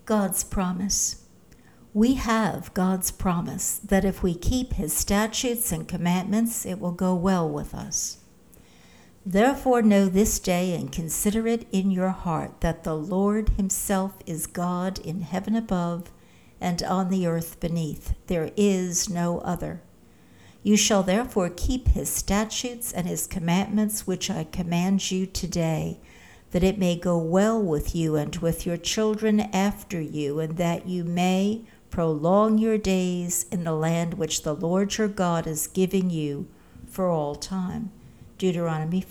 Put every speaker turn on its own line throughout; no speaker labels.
God's promise. We have God's promise that if we keep his statutes and commandments, it will go well with us. Therefore know this day and consider it in your heart that the Lord himself is God in heaven above and on the earth beneath. There is no other. You shall therefore keep his statutes and his commandments which I command you today, that it may go well with you and with your children after you, and that you may prolong your days in the land which the Lord your God is giving you for all time. Deuteronomy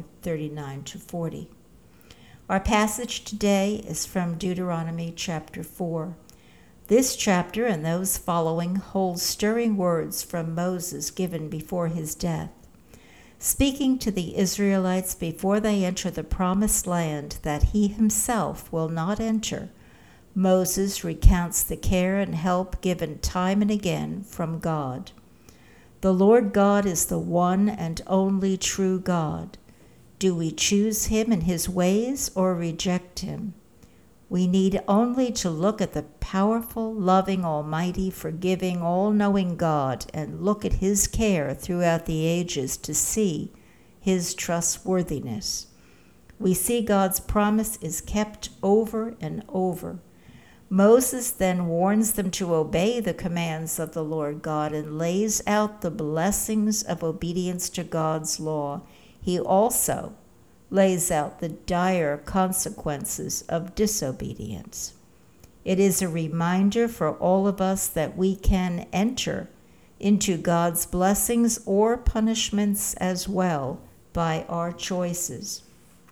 4:39-40. Our passage today is from Deuteronomy chapter 4. This chapter and those following hold stirring words from Moses given before his death. Speaking to the Israelites before they enter the promised land that he himself will not enter, Moses recounts the care and help given time and again from God. The Lord God is the one and only true God. Do we choose him and his ways or reject him? We need only to look at the powerful, loving, almighty, forgiving, all-knowing God and look at his care throughout the ages to see his trustworthiness. We see God's promise is kept over and over. Moses then warns them to obey the commands of the Lord God and lays out the blessings of obedience to God's law. He also lays out the dire consequences of disobedience. It is a reminder for all of us that we can enter into God's blessings or punishments as well by our choices.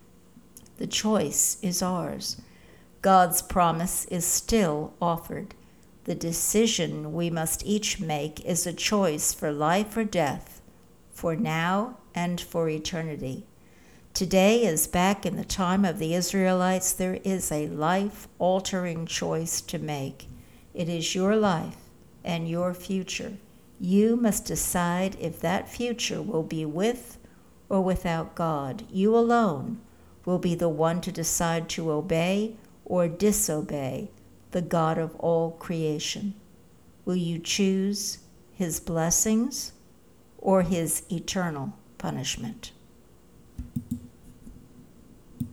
The choice is ours. God's promise is still offered. The decision we must each make is a choice for life or death, for now and for eternity. Today, as back in the time of the Israelites, there is a life-altering choice to make. It is your life and your future. You must decide if that future will be with or without God. You alone will be the one to decide to obey or disobey the God of all creation. Will you choose his blessings or his eternal punishment?